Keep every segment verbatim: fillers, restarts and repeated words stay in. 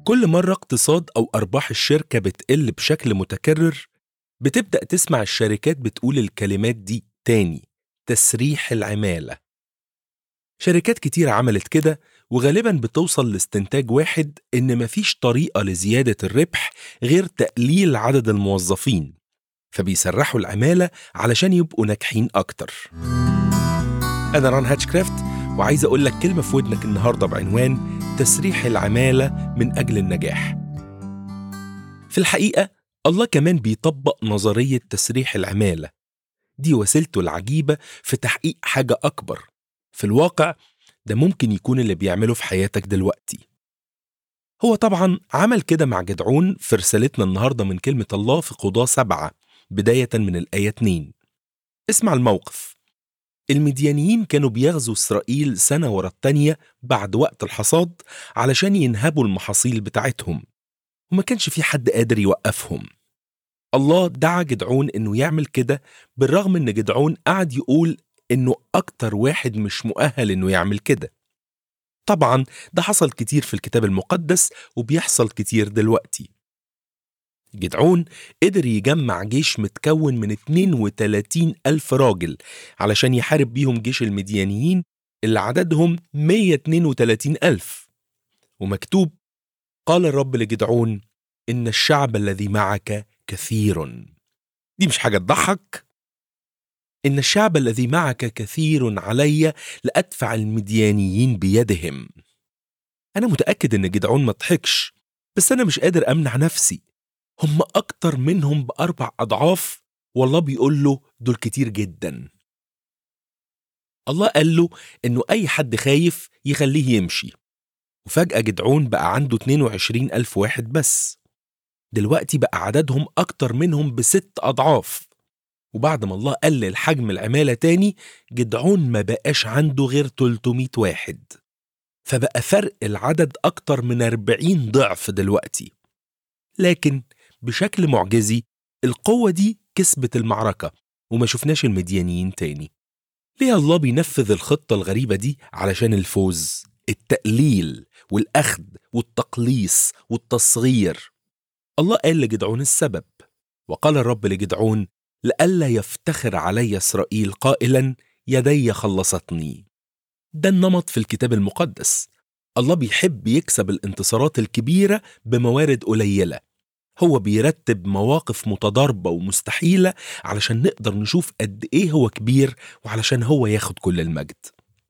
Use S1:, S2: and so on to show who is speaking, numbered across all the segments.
S1: كل مرة اقتصاد أو أرباح الشركة بتقل بشكل متكرر، بتبدأ تسمع الشركات بتقول الكلمات دي تاني: تسريح العمالة. شركات كتير عملت كده، وغالبا بتوصل لاستنتاج واحد: إن مفيش طريقة لزيادة الربح غير تقليل عدد الموظفين، فبيسرحوا العمالة علشان يبقوا ناجحين أكتر. أنا ران هاتشكرافت، وعايز أقول لك كلمة في ودنك النهاردة بعنوان تسريح العمالة من أجل النجاح. في الحقيقة الله كمان بيطبق نظرية تسريح العمالة دي، وسيلته العجيبة في تحقيق حاجة أكبر. في الواقع ده ممكن يكون اللي بيعمله في حياتك دلوقتي. هو طبعا عمل كده مع جدعون في رسالتنا النهاردة من كلمة الله في قضاة سبعة بداية من الآية اتنين. اسمع الموقف. المديانيين كانوا بيغزوا إسرائيل سنة ورا التانية بعد وقت الحصاد علشان ينهبوا المحاصيل بتاعتهم، وما كانش في حد قادر يوقفهم. الله دعا جدعون إنه يعمل كده، بالرغم إن جدعون قعد يقول إنه أكتر واحد مش مؤهل إنه يعمل كده. طبعا ده حصل كتير في الكتاب المقدس، وبيحصل كتير دلوقتي. جدعون قدر يجمع جيش متكون من اتنين وتلاتين ألف راجل علشان يحارب بيهم جيش المديانيين اللي عددهم مية واتنين وتلاتين ألف. ومكتوب: قال الرب لجدعون: إن الشعب الذي معك كثير. دي مش حاجة تضحك؟ إن الشعب الذي معك كثير علي لأدفع المديانيين بيدهم. أنا متأكد إن جدعون ما ضحكش، بس أنا مش قادر أمنع نفسي. هم أكتر منهم بأربع أضعاف، والله بيقول له دول كتير جدا. الله قال له إنه أي حد خايف يخليه يمشي، وفجأة جدعون بقى عنده اتنين وعشرين ألف واحد بس. دلوقتي بقى عددهم أكتر منهم بست أضعاف، وبعد ما الله قلل حجم العمالة تاني، جدعون ما بقاش عنده غير تلتمية واحد، فبقى فرق العدد أكتر من أربعين ضعف دلوقتي. لكن بشكل معجزي القوة دي كسبت المعركة، وما شفناش المديانيين تاني. ليه الله بينفذ الخطة الغريبة دي؟ علشان الفوز، التقليل والأخذ والتقليص والتصغير. الله قال لجدعون السبب: وقال الرب لجدعون: لئلا يفتخر علي إسرائيل قائلا يدي خلصتني. ده النمط في الكتاب المقدس. الله بيحب يكسب الانتصارات الكبيرة بموارد قليلة. هو بيرتب مواقف متضاربة ومستحيلة علشان نقدر نشوف قد إيه هو كبير، وعلشان هو ياخد كل المجد.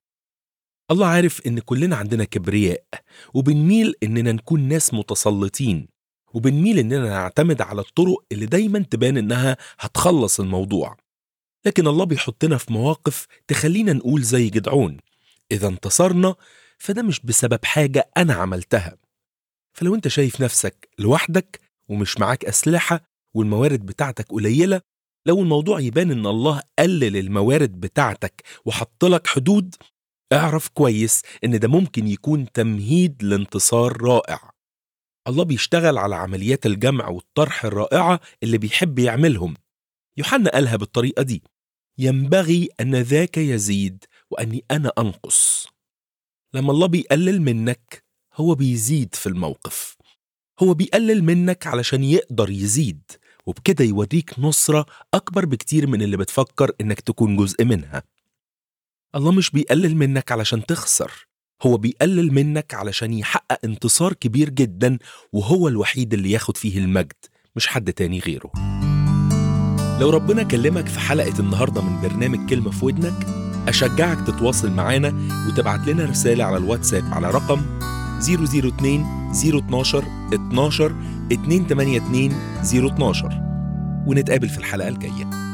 S1: الله عارف إن كلنا عندنا كبرياء، وبنميل إننا نكون ناس متسلطين، وبنميل إننا نعتمد على الطرق اللي دايما تبان إنها هتخلص الموضوع. لكن الله بيحطنا في مواقف تخلينا نقول زي جدعون: إذا انتصرنا فده مش بسبب حاجة أنا عملتها. فلو أنت شايف نفسك لوحدك ومش معاك أسلحة والموارد بتاعتك قليلة، لو الموضوع يبان إن الله قلل الموارد بتاعتك وحط لك حدود، اعرف كويس إن ده ممكن يكون تمهيد لانتصار رائع. الله بيشتغل على عمليات الجمع والطرح الرائعة اللي بيحب يعملهم. يوحنا قالها بالطريقة دي: ينبغي أن ذاك يزيد وأني أنا أنقص. لما الله بيقلل منك، هو بيزيد في الموقف. هو بيقلل منك علشان يقدر يزيد، وبكده يوريك نصرة أكبر بكتير من اللي بتفكر إنك تكون جزء منها. الله مش بيقلل منك علشان تخسر، هو بيقلل منك علشان يحقق انتصار كبير جدا، وهو الوحيد اللي ياخد فيه المجد، مش حد تاني غيره. لو ربنا كلمك في حلقة النهاردة من برنامج كلمة في ودنك، أشجعك تتواصل معانا وتبعت لنا رسالة على الواتساب على رقم صفر صفر اتنين صفر اتناشر اتناشر اتنين تمانية اتنين صفر اتناشر، ونتقابل في الحلقة الجاية.